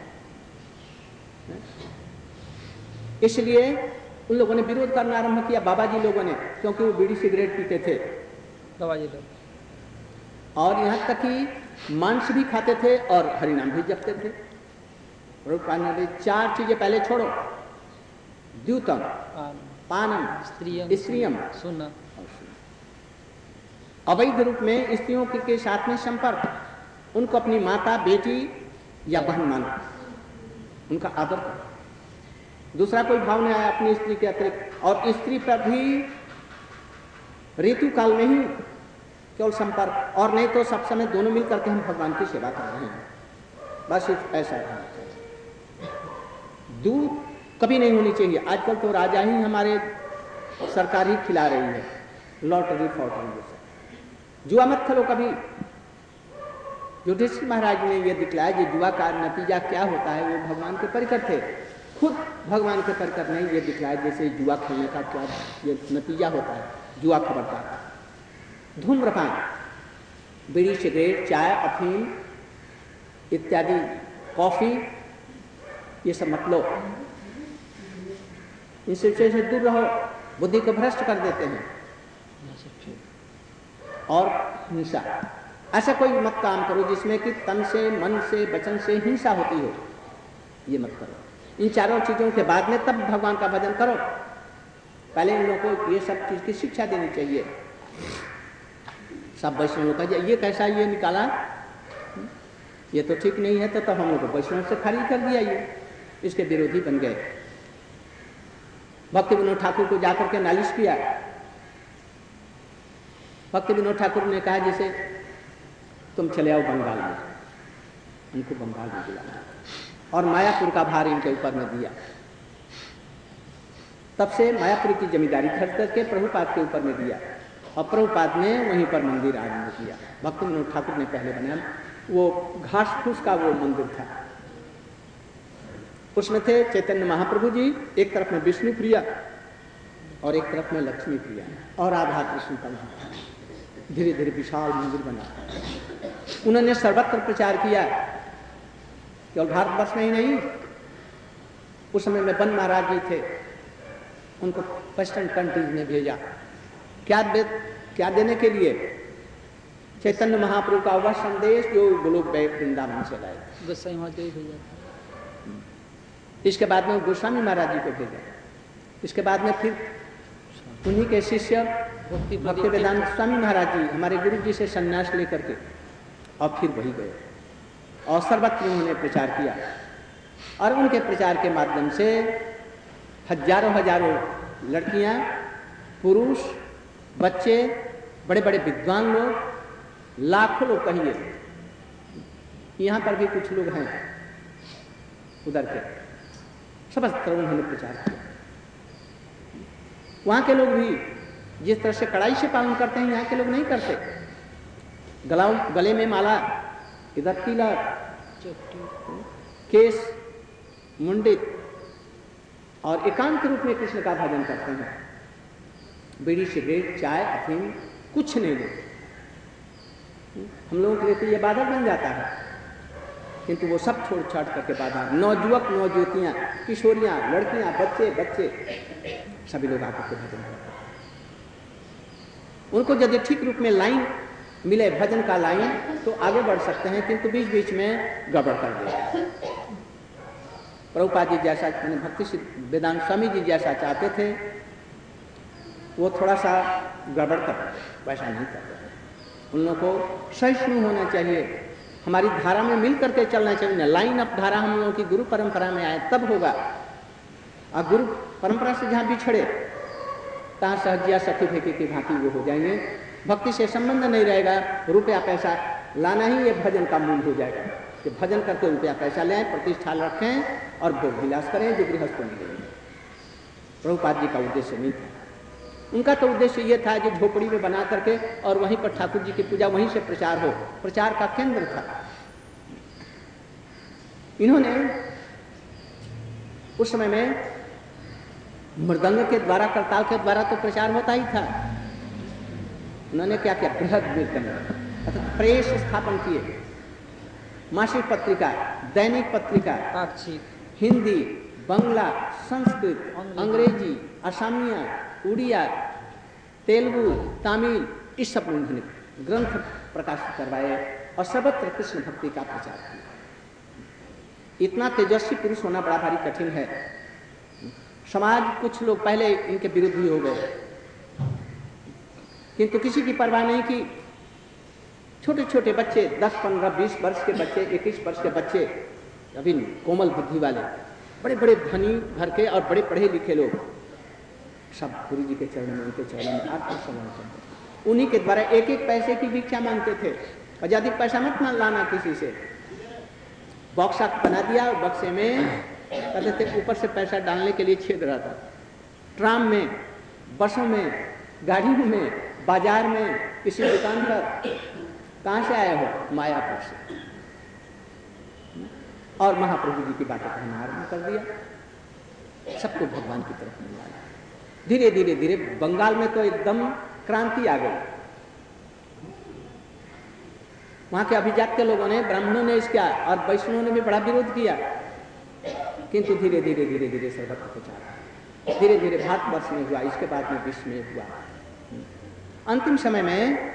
इसलिए उन लोगों ने विरोध करना आरंभ किया, बाबा जी लोगों ने, क्योंकि वो बीड़ी सिगरेट पीते थे बाबा जी लोग, और यहाँ तक कि मांस भी खाते थे और हरिनाम भी जपते थे। चार चीजें पहले छोड़ो, द्यूतम, पानम, स्त्रियम, स्त्रियम, सुना, अवैध रूप में स्त्रियों के साथ में संपर्क, उनको अपनी माता, बेटी या बहन मानो, उनका आदर करो। दूसरा कोई भाव नहीं आया अपनी स्त्री के अतिरिक्त, और स्त्री पर भी ऋतु काल में ही केवल संपर्क, और नहीं तो सब समय दोनों मिलकर के हम भगवान की सेवा कर रहे हैं। बस ऐसा है। दूध कभी नहीं होनी चाहिए। आजकल तो राजा ही हमारे सरकार ही खिला रही है, लॉटरी फॉटरी जैसे। जुआ मत खेलो कभी। युधिष्ठिर महाराज ने यह दिखलाया कि जुआ का नतीजा क्या होता है। वो भगवान के परिकर थे, खुद भगवान के परिकर ने यह दिखलाया जैसे जुआ खेलने का क्या ये नतीजा होता है। जुआ खबरदार। धूम्रपान, बीड़ी, सिगरेट, चाय, अफीम इत्यादि, कॉफी, ये सब मत लो। इनसे से दूर रहो, बुद्धि को भ्रष्ट कर देते हैं। और हिंसा, ऐसा कोई मत काम करो जिसमें कि तन से, मन से, वचन से हिंसा होती हो, ये मत करो। इन चारों चीजों के बाद में तब भगवान का भजन करो। पहले इन लोगों को ये सब चीज की शिक्षा देनी चाहिए। सब वैष्णवों का ये कैसा ये निकाला, ये तो ठीक नहीं है, तो तब हम लोग को वैष्णव से खारिज कर दिया, ये इसके विरोधी बन गए। भक्ति विनोद ठाकुर को जाकर के नालिश किया। भक्ति विनोद ठाकुर ने कहा जैसे तुम चले आओ बंगाल में, उनको बंगाल में बुलाया और मायापुर का भार इनके ऊपर में दिया। तब से मायापुर की जमींदारी खर्च करके प्रभुपाद के ऊपर में दिया, और प्रभुपाद ने वहीं पर मंदिर आरंभ किया। भक्ति विनोद ठाकुर ने पहले बनाया, वो घास फूस का वो मंदिर था। उसमें थे चैतन्य महाप्रभु जी, एक तरफ में विष्णु प्रिया और एक तरफ में लक्ष्मी प्रिया, और राधा कृष्ण का वहां धीरे धीरे विशाल मंदिर बना। उन्होंने सर्वत्र प्रचार किया, केवल भारतवर्ष में ही नहीं। उस समय में बन महाराज जी थे, उनको वेस्टर्न कंट्रीज में भेजा। क्या दे, क्या देने के लिए? चैतन्य महाप्रभु का वह संदेश जो गोलोक वृंदावन से लाए। गोसाई महाराज को भेजा। इसके बाद में गोस्वामी महाराज जी को भेजा। इसके बाद में फिर उन्हीं के शिष्य भक्ति भक्ति वेदांत स्वामी महाराज जी हमारे गुरु जी से संन्यास लेकर के और फिर वही गए और सर्वत्र उन्होंने प्रचार किया। और उनके प्रचार के माध्यम से हजारों हजारों लड़कियां, पुरुष, बच्चे, बड़े बड़े विद्वान लोग, लाखों लोग कहिए, यहाँ पर भी कुछ लोग हैं उधर के, सबस्त्र उन्होंने प्रचार किया। वहाँ के लोग भी जिस तरह से कड़ाई से पालन करते हैं, यहाँ के लोग नहीं करते। गला गले में माला, इधर तिलक, केस मुंडित, और एकांत रूप में कृष्ण का भजन करते हैं। बीड़ी, सिगरेट, चाय, अफीम कुछ नहीं लेते। हम लोगों के लिए तो ये बाधक बन जाता है, किंतु वो सब छोड़ छाड़ करके बाधा, नौजुवक, नौजुवतियाँ, किशोरियाँ, लड़कियाँ, बच्चे बच्चे सभी लोग आकर के भजन करते हैं। उनको यदि ठीक रूप में लाइन मिले, भजन का लाइन, तो आगे बढ़ सकते हैं, किंतु बीच बीच में गड़बड़ कर देते हैं। प्रभुपाद जी जैसा, मैंने भक्ति सिद्ध वेदांत स्वामी जी जैसा चाहते थे, वो थोड़ा सा गड़बड़ कर, वैसा नहीं करते। उन लोगों को सहिष्णु होना चाहिए, हमारी धारा में मिल करके चलना चाहिए। लाइन अप धारा हम लोगों की गुरु परंपरा में आए तब होगा। और गुरु परंपरा से जहाँ बिछड़े, तहाँ सहजिया सखी फेंकी की भांति वो हो जाएंगे। भक्ति से संबंध नहीं रहेगा, रुपया पैसा लाना ही ये भजन का मूल हो जाएगा कि भजन करके रुपया पैसा लें, प्रतिष्ठा रखें और भोग विलास करें, जो गृहस्थों में देंगे। प्रभुपाद जी का उद्देश्य नहीं था। उनका तो उद्देश्य ये था कि झोपड़ी में बना करके और वहीं पर ठाकुर जी की पूजा, वहीं से प्रचार हो, प्रचार का केंद्र था। इन्होंने उस समय में मृदंग के द्वारा, करताल के द्वारा तो प्रचार होता ही था। उन्होंने क्या किया, बृहद कीर्तन अर्थात प्रेस स्थापन किए, मासिक पत्रिका, दैनिक पत्रिका, हिंदी, बांग्ला, संस्कृत, अंग्रेजी, असमिया, उड़िया, तेलुगु, तमिल, इस सब में उन्होंने ग्रंथ प्रकाशित करवाए और सर्वत्र कृष्ण भक्ति का प्रचार किया। इतना तेजस्वी पुरुष होना बड़ा भारी कठिन है। समाज कुछ लोग पहले इनके विरुद्ध भी हो गए, किंतु किसी की परवाह नहीं की। छोटे छोटे बच्चे, दस पंद्रह बीस वर्ष के बच्चे, इक्कीस वर्ष के बच्चे, अभी कोमल बुद्धि वाले, बड़े बड़े धनी घर के और बड़े पढ़े लिखे लोग, सब गुरु जी के चरणों में, उनके चरणों में आत्म समर्पण करते। उन्हीं के द्वारा एक एक पैसे की भिक्षा मांगते थे। आजादी पैसा मत मान लाना किसी से। बॉक्सा बना दिया और बक्से में कहते थे, ऊपर से पैसा डालने के लिए छेद रहा था। ट्राम में, बसों में, गाड़ियों में, बाजार में, किसी दुकान पर, कहाँ से आए हो? मायापुर से। और महाप्रभु जी की बातों को हमने आरम्भ कर दिया, सबको भगवान की तरफ मिला। धीरे धीरे धीरे बंगाल में तो एकदम क्रांति आ गई। वहां के अभिजात के लोगों ने, ब्राह्मणों ने इसका और वैष्णवों ने भी बड़ा विरोध किया, किंतु धीरे धीरे धीरे धीरे सर्वत्र प्रचार, धीरे धीरे भारतवर्ष में हुआ, इसके बाद में विश्व में हुआ। अंतिम समय में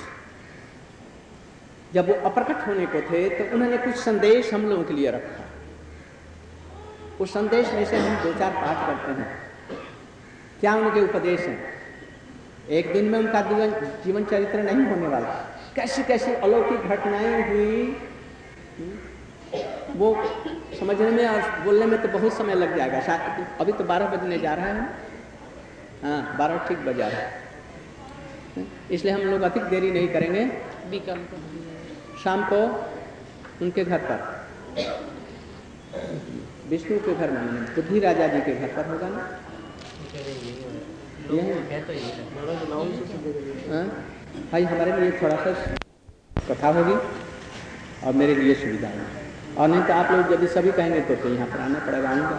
जब वो अप्रकट होने को थे, तो उन्होंने कुछ संदेश हम लोगों के लिए रखा। उस संदेश में से हम दो चार पाठ करते हैं। क्या उनके उपदेश हैं? एक दिन में उनका जीवन चरित्र नहीं होने वाला। कैसी कैसी अलौकिक घटनाएं हुई, वो समझने में और बोलने में तो बहुत समय लग जाएगा। शायद अभी तो बारह बजने जा रहा है, हाँ बारह ठीक बजा रहा है, इसलिए हम लोग अधिक देरी नहीं करेंगे। शाम को उनके घर पर, विष्णु के घर में, बुद्धि राजा जी के घर पर होगा ना? भाई हमारे लिए थोड़ा सा कथा होगी और मेरे लिए सुविधा होगी, और नहीं तो आप लोग यदि सभी कहेंगे तो, तो यहाँ पर आना पड़ेगा। आऊँगा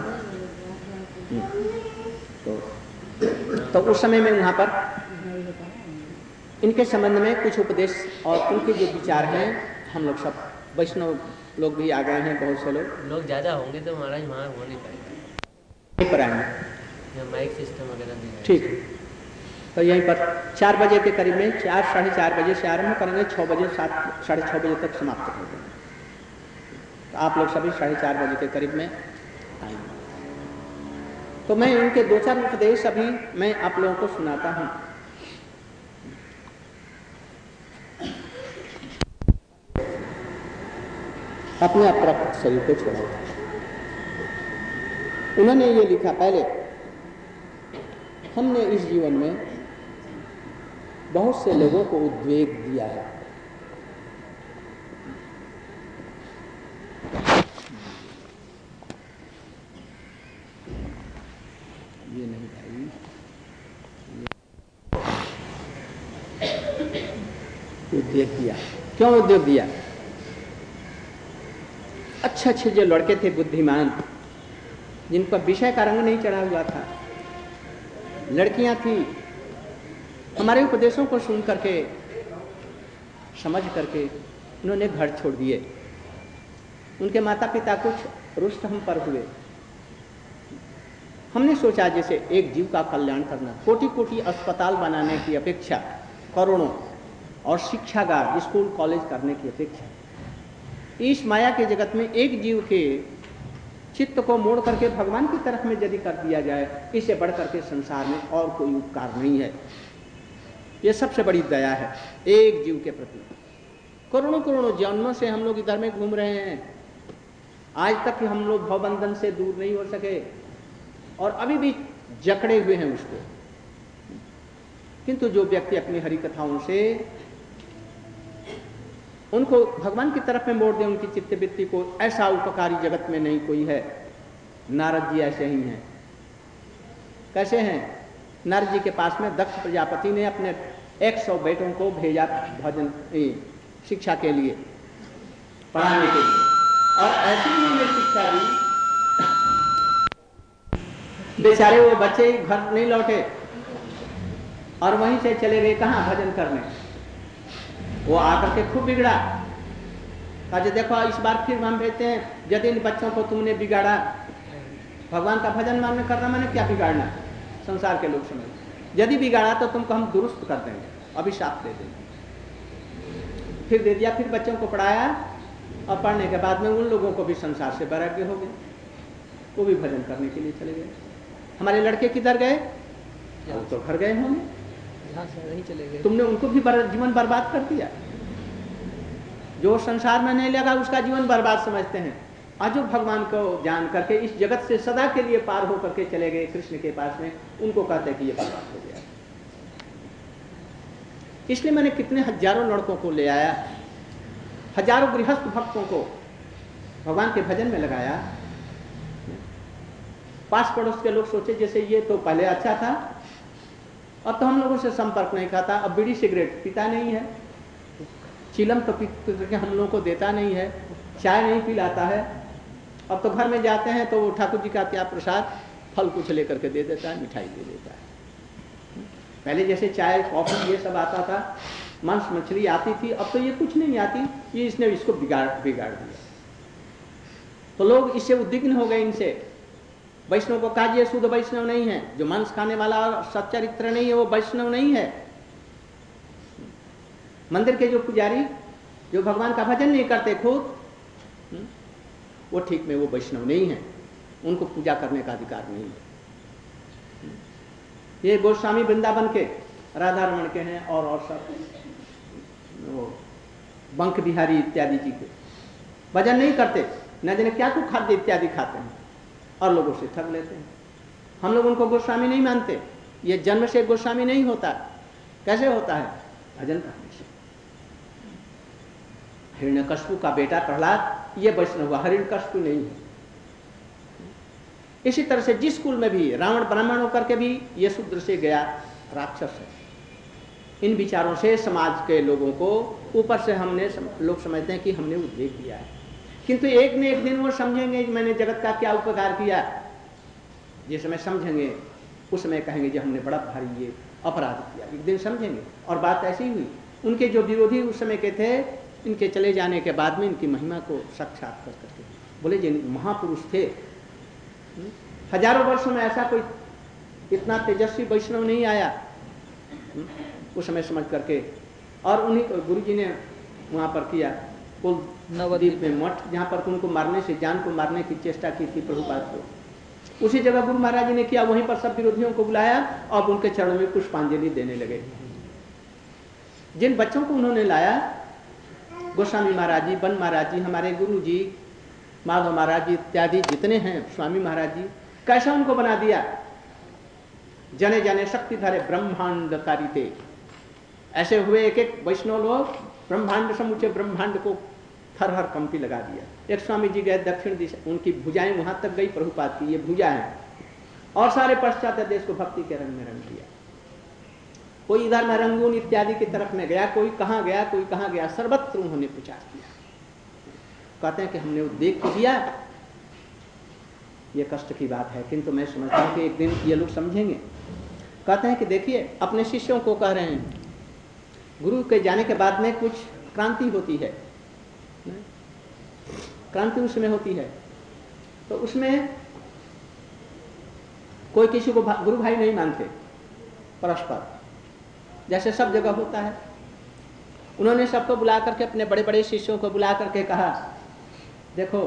तो तो उस समय में वहाँ पर इनके संबंध में कुछ उपदेश और उनके जो विचार हैं, हम लोग सब वैष्णव लोग भी आ गए हैं, बहुत से लोग लोग ज़्यादा होंगे तो महाराज वहाँ हो नहीं पाएगा, यहीं पर आएंगे, माइक सिस्टम वगैरह भी है। ठीक है। तो यहीं पर चार बजे के करीब में, चार साढ़े चार बजे से आरम्भ करेंगे, छः बजे सात साढ़े छः बजे तक समाप्त कर देंगे। तो आप लोग सभी साढ़े चार बजे के करीब में आएंगे। तो मैं उनके दो चार उपदेश अभी मैं आप लोगों को सुनाता हूँ। अपने अप्रकट शरीर को छोड़ा, उन्होंने ये लिखा, पहले हमने इस जीवन में बहुत से लोगों को उद्वेग दिया है। ये नहीं भाई, उद्वेग दिया। क्यों उद्वेग दिया? अच्छे अच्छे जो लड़के थे बुद्धिमान, जिन पर विषय का रंग नहीं चढ़ा हुआ था, लड़कियां थी, हमारे उपदेशों को सुन करके, समझ करके उन्होंने घर छोड़ दिए। उनके माता पिता कुछ रुष्ट हम पर हुए। हमने सोचा जैसे एक जीव का कल्याण करना, कोटि कोटि अस्पताल बनाने की अपेक्षा, करोड़ों और शिक्षागार स्कूल कॉलेज करने की अपेक्षा, इस माया के जगत में एक जीव के चित्त को मोड़ करके भगवान की तरफ में यदि कर दिया जाए, इससे बढ़ करके संसार में और कोई उपकार नहीं है। ये सबसे बड़ी दया है एक जीव के प्रति। करोड़ों करोड़ों जन्मों से हम लोग इधर में घूम रहे हैं, आज तक हम लोग भवबंधन से दूर नहीं हो सके और अभी भी जकड़े हुए हैं उसको। किंतु जो व्यक्ति अपनी हरि कथाओं से उनको भगवान की तरफ में मोड़ दे, उनकी चित्तवृत्ति को, ऐसा उपकारी जगत में नहीं कोई है। नारद जी ऐसे ही हैं। कैसे हैं? नारद जी के पास में दक्ष प्रजापति ने अपने एक सौ बेटों को भेजा भजन शिक्षा के लिए, पढ़ाने के लिए, और ऐसी उन्होंने शिक्षा दी, बेचारे वो बच्चे घर नहीं लौटे और वहीं से चले गए कहाँ? भजन करने। वो आकर के खूब बिगड़ा, कहा देखो इस बार फिर हम भेजते हैं, यदि इन बच्चों को तुमने बिगाड़ा, भगवान का भजन मानने करना मैंने क्या बिगाड़ना? संसार के लोग समझ, यदि बिगाड़ा तो तुमको हम दुरुस्त कर देंगे, अभिशाप दे देंगे। फिर दे दिया, फिर बच्चों को पढ़ाया और पढ़ने के बाद में उन लोगों को भी संसार से वैराग्य हो गए, वो भी भजन करने के लिए चले गए। हमारे लड़के किधर गए? वो तो घर गए होंगे, नहीं चले गए। तुमने उनको भी बर, जीवन बर्बाद कर दिया। जो संसार में नहीं लगा उसका जीवन बर्बाद समझते हैं, और जो भगवान को जान करके इस जगत से सदा के लिए पार हो करके चले गए कृष्ण के पास में, उनको कहते हैं कि ये बर्बाद हो गया। इसलिए मैंने कितने हजारों लड़कों को ले आया, हजारों गृहस्थ भक्तों को भगवान के भजन में लगाया। पास पड़ोस के लोग सोचे जैसे ये तो पहले अच्छा था, अब तो हम लोगों से संपर्क नहीं खाता, अब बीड़ी सिगरेट पीता नहीं है, चिलम तो पी करके हम लोगों को देता नहीं है, चाय नहीं पिलाता है। अब तो घर में जाते हैं तो वो ठाकुर जी का क्या प्रसाद, फल कुछ लेकर के दे देता है, मिठाई दे देता है। पहले जैसे चाय कॉफी ये सब आता था, मांस मछली आती थी, अब तो ये कुछ नहीं आती, ये इसने इसको बिगाड़ बिगाड़ दिया। तो लोग इससे उद्विग्न हो गए इनसे। वैष्णव को कहा ये शुद्ध वैष्णव नहीं है, जो मांस खाने वाला और सच्चरित्र नहीं है वो वैष्णव नहीं है। मंदिर के जो पुजारी जो भगवान का भजन नहीं करते खुद, वो ठीक में वो वैष्णव नहीं है, उनको पूजा करने का अधिकार नहीं है। ये गोस्वामी वृंदावन के, राधा रमण के हैं और और सब वो बंक बिहारी इत्यादि जी के भजन नहीं करते, न जाने क्या कुछ खाद्य इत्यादि खाते हैं और लोगों से ठग लेते हैं। हम लोग उनको गोस्वामी नहीं मानते, ये जन्म से गोस्वामी नहीं होता। कैसे होता है? भजन करने से। हिरण्यकश्यपु का बेटा प्रहलाद ये वैष्णव हुआ, हिरण्यकश्यपु नहीं है। इसी तरह से जिस कुल में भी रावण ब्राह्मण होकर के भी ये शूद्र से गया राक्षस है। इन विचारों से समाज के लोगों को ऊपर से हमने सम, लोग समझते हैं कि हमने उद्वेग दिया है, किंतु एक न एक दिन वो समझेंगे कि मैंने जगत का क्या उपकार किया। जिस समय समझेंगे उस समय कहेंगे कि हमने बड़ा भारी ये अपराध किया, एक दिन समझेंगे। और बात ऐसी हुई, उनके जो विरोधी उस समय के थे, इनके चले जाने के बाद में इनकी महिमा को साक्षात्कार करते बोले जी महापुरुष थे, हजारों वर्षों में ऐसा कोई इतना तेजस्वी वैष्णव नहीं आया। उस समय समझ करके और उन्हीं गुरु जी ने वहाँ पर किया कुल नवद्वीप में मठ, जहाँ पर उनको मारने से जान को मारने की चेष्टा की थी प्रभुपाद को, उसी जगह गुरु महाराज जी ने किया। वहीं पर सब विरोधियों को बुलाया और उनके चरणों में पुष्पांजलि देने लगे। जिन बच्चों को उन्होंने लाया, गोस्वामी महाराज जी, बन महाराज जी, हमारे गुरु जी, माधव महाराज जी इत्यादि जितने हैं, स्वामी महाराज जी, कैसा उनको बना दिया, जने जने शक्तिधरे ब्रह्मांडकारी थे। ऐसे हुए एक एक वैष्णव लोग ब्रह्मांड, समूचे ब्रह्मांड को थर हर कंपी लगा दिया। एक स्वामी जी गए दक्षिण दिशा, उनकी भुजाएं वहां तक गई, प्रभुपाद की ये भुजा है, और सारे पाश्चात्य देश को भक्ति के रंग में रंग दिया। कोई इधर में रंगून इत्यादि की तरफ में गया, कोई कहां गया, कोई कहां गया, सर्वत्र उन्होंने प्रचार किया। कहते हैं कि हमने वो देख के दिया, ये कष्ट की बात है, किंतु मैं समझता हूं कि एक दिन ये लोग समझेंगे। कहते हैं कि देखिए, अपने शिष्यों को कह रहे हैं, गुरु के जाने के बाद में कुछ क्रांति होती है, क्रांति उसमें होती है, तो उसमें कोई किसी को गुरु भाई नहीं मानते परस्पर, जैसे सब जगह होता है। उन्होंने सबको बुला करके, अपने बड़े बड़े शिष्यों को बुला करके कहा, देखो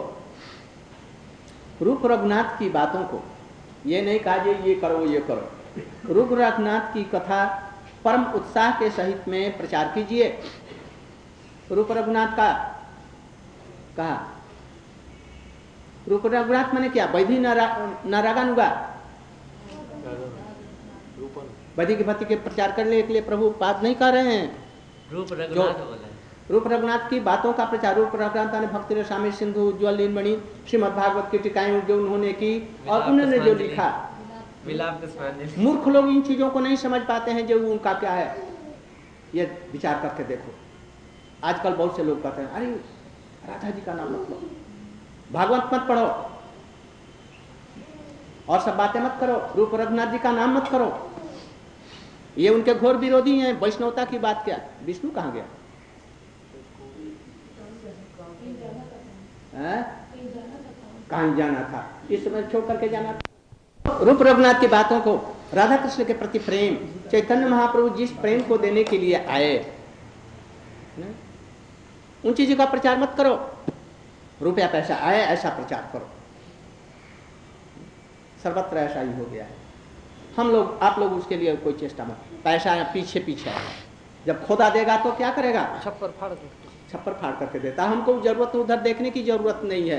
रूप रघुनाथ की बातों को, ये नहीं कहा जे ये करो ये करो, रूप रघुनाथ की कथा परम उत्साह के सहित में प्रचार कीजिए। रूप रघुनाथ का कहा, रूप रघुनाथ मैंने क्या, वैधि नारागानुगा, वैधि की भक्ति के प्रचार करने के लिए प्रभु पाद नहीं कर रहे हैं। रूप रघुनाथ बोला, रूप रघुनाथ की बातों का प्रचार, रूप रघुनाथ ने भक्ति रसामृत सिंधु, उज्ज्वल लीलमणि, श्रीमद् भागवत की टीकाएं जो उन्होंने की और उन्होंने जो लिखा, मूर्ख लोग इन चीजों को नहीं समझ पाते हैं जो उनका क्या है। ये विचार करके देखो, आजकल बहुत से लोग कहते हैं, अरे राधा जी का नाम मत लो, भागवत मत पढ़ो, और सब बातें मत करो, रूप रघुनाथ जी का नाम मत करो, ये उनके घोर विरोधी हैं। वैष्णवता की बात क्या, विष्णु कहाँ गया, कहीं जाना था, इस समय छोड़ करके जाना था। रूप रघुनाथ की बातों को, राधा कृष्ण के प्रति प्रेम, चैतन्य महाप्रभु जिस प्रेम को देने के लिए आए, उन चीजों का प्रचार मत करो। रुपया पैसा आए ऐसा प्रचार करो, सर्वत्र ऐसा ही हो गया है। हम लोग, आप लोग उसके लिए कोई चेष्टा मत, पैसा या पीछे पीछे है, जब खुदा देगा तो क्या करेगा, छप्पर फाड़ छप्पर फाड़ करके देता। हमको जरूरत उधर देखने की जरूरत नहीं है।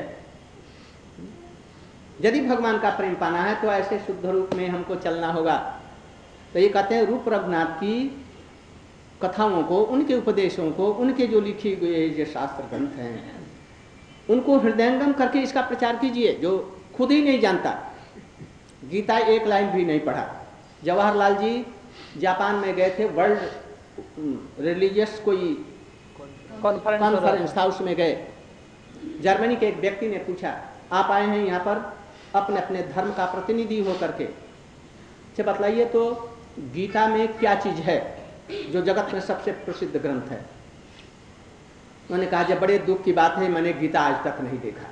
यदि भगवान का प्रेम पाना है तो ऐसे शुद्ध रूप में हमको चलना होगा। तो ये कहते हैं रूप रघुनाथ की कथाओं को, उनके उपदेशों को, उनके जो लिखी गए जो शास्त्र ग्रंथ हैं, उनको हृदयंगम करके इसका प्रचार कीजिए। जो खुद ही नहीं जानता, गीता एक लाइन भी नहीं पढ़ा। जवाहरलाल जी जापान में गए थे, वर्ल्ड रिलीजियस कोई कॉन्फ्रेंस था, उसमें गए। जर्मनी के एक व्यक्ति ने पूछा, आप आए हैं यहाँ पर अपने अपने धर्म का प्रतिनिधि हो करके, से बतलाइए तो गीता में क्या चीज है जो जगत में सबसे प्रसिद्ध ग्रंथ है। उन्होंने कहा, जब बड़े दुख की बात है, मैंने गीता आज तक नहीं देखा।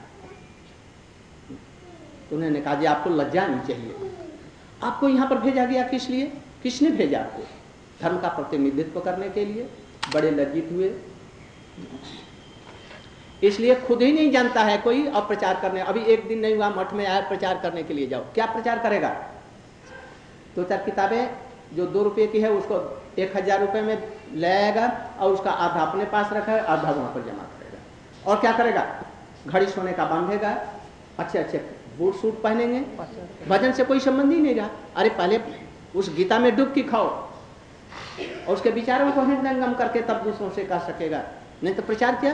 उन्होंने कहा, जी आपको लज्जा नहीं चाहिए, आपको यहाँ पर भेजा गया किस लिए, किसने भेजा आपको, धर्म का प्रतिनिधित्व करने के लिए। बड़े लज्जित हुए, इसलिए खुद ही नहीं जानता है कोई, अब प्रचार करने, अभी एक दिन नहीं हुआ मठ में आया प्रचार करने के लिए जाओ, क्या प्रचार करेगा। दो चार किताबें जो दो रुपये की है उसको एक हजार रुपये में ले आएगा और उसका आधा अपने पास रखा है, आधा वहां पर जमा करेगा। और क्या करेगा, घड़ी सोने का बांधेगा, अच्छे अच्छे बूट सूट पहनेंगे, भजन से कोई संबंध ही नहीं रहा। अरे पहले उस गीता में डुबकी खाओ और उसके विचारों को हृदयंगम करके तब दूसरों से कह सकेगा। नहीं तो प्रचार क्या,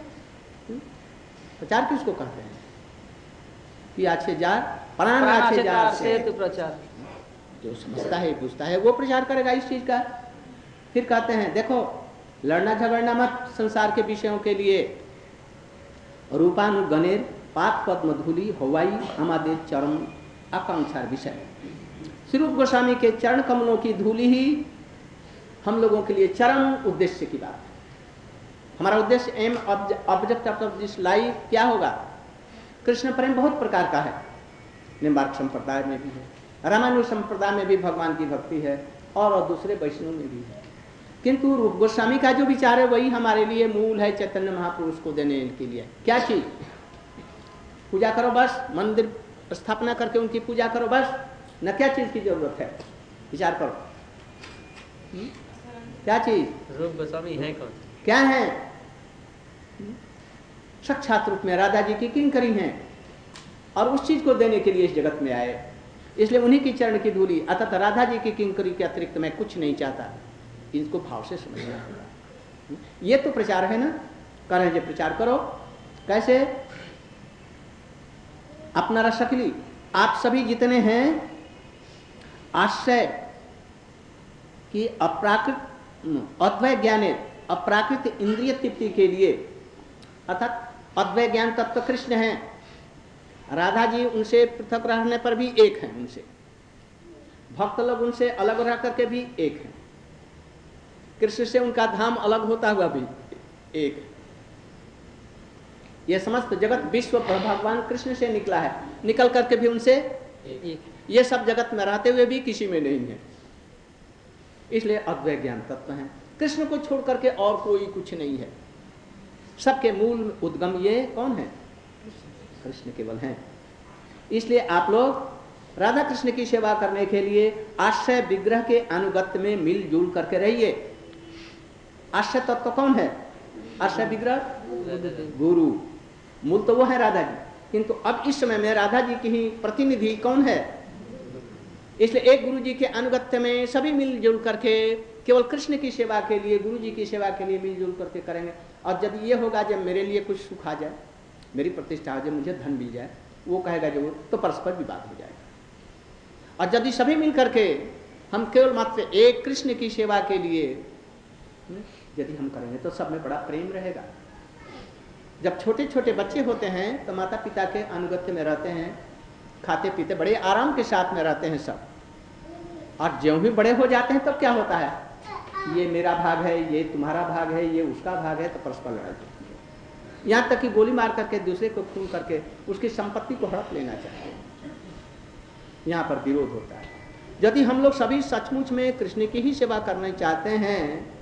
प्रचार किसको कहते हैं कि अच्छे जार प्राण अच्छे जार से तो प्रचार, जो समझता है पूछता है वो प्रचार करेगा इस चीज का। फिर कहते हैं, देखो लड़ना झगड़ना मत संसार के विषयों के लिए। रूपानुगणेर पाप पद्म धूलि हवाई हमारे चरम आकांक्षा विषय। श्री रूप गोस्वामी के चरण कमलों की धूलि ही हम लोगों के लिए चरम उद्देश्य की बात है। हमारा उद्देश्य, aim object of this life क्या होगा। कृष्ण प्रेम बहुत प्रकार का है, निम्बार्क संप्रदाय में भी है, रामानुज संप्रदाय में भी भगवान की भक्ति है, और, और दूसरे वैष्णव में भी है। किंतु रूप गोस्वामी का जो विचार है वही हमारे लिए मूल है, चैतन्य महापुरुष को देने के लिए। क्या चीज, पूजा करो बस, मंदिर स्थापना करके उनकी पूजा करो बस, न क्या चीज की जरूरत है, विचार करो। हुँ? क्या चीज, रूप गोस्वामी है कौन, क्या है, साक्षात रूप में राधा जी की किंकरी हैं, और उस चीज को देने के लिए इस जगत में आए। इसलिए उन्हीं की चरण की धूली अर्थात राधा जी की किंकरी के अतिरिक्त मैं कुछ नहीं चाहता। इनको भाव से समझना होगा। ये तो प्रचार है ना, कह रहे हैं प्रचार करो। कैसे? अपना रसकली आप सभी जितने हैं आश्रय की अप्राकृत अद्वय ज्ञाने अप्राकृत इंद्रिय तृप्ति के लिए अर्थात अद्वय ज्ञान तत्व कृष्ण है। राधा जी उनसे पृथक रहने पर भी एक है, उनसे भक्त लोग उनसे अलग रह करके भी एक है। कृष्ण से उनका धाम अलग होता हुआ भी एक है। यह समस्त जगत विश्व भगवान कृष्ण से निकला है, निकल करके भी उनसे एक। ये सब जगत में रहते हुए भी किसी में नहीं है। इसलिए अद्वय ज्ञान तत्व है। कृष्ण को छोड़ करके और कोई कुछ नहीं है। सबके मूल उद्गम ये कौन है? कृष्ण केवल हैं। इसलिए आप लोग राधा कृष्ण की सेवा करने के लिए आश्रय विग्रह के अनुगत्य में मिलजुल करके रहिए। आश्रय तत्व कौन है? आश्रय विग्रह गुरु। मूल तो वो है राधा जी, किंतु अब इस समय में राधा जी की ही प्रतिनिधि कौन है? इसलिए एक गुरु जी के अनुगत्य में सभी मिलजुल करके केवल कृष्ण की सेवा के लिए, गुरु जी की सेवा के लिए मिलजुल करके करेंगे। और जब ये होगा, जब मेरे लिए कुछ सुख आ जाए, मेरी प्रतिष्ठा हो जाए, मुझे धन मिल जाए, वो कहेगा जरूर, तो परस्पर विवाद हो जाएगा। और यदि सभी मिल करके हम केवल मात्र एक कृष्ण की सेवा के लिए यदि हम करेंगे तो सब में बड़ा प्रेम रहेगा। जब छोटे छोटे बच्चे होते हैं तो माता पिता के अनुगत्य में रहते हैं, खाते पीते बड़े आराम के साथ में रहते हैं सब। और ज्यों ही बड़े हो जाते हैं तब क्या होता है? ये मेरा भाग है, ये तुम्हारा भाग है, ये उसका भाग है, तो परस्पर लड़ाई होती है। यहाँ तक कि गोली मार करके दूसरे को खून करके उसकी संपत्ति को हड़प लेना चाहते हैं। यहाँ पर विरोध होता है। यदि हम लोग सभी सचमुच में कृष्ण की ही सेवा करना चाहते हैं